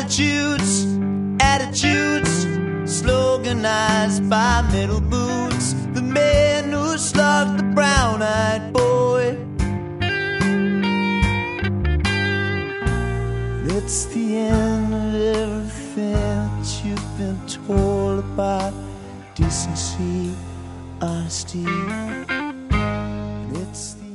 platitudes, attitudes, sloganized by metal boots. The man who slugged the brown-eyed boy. It's the end of everything that you've been told about decency, honesty. It's the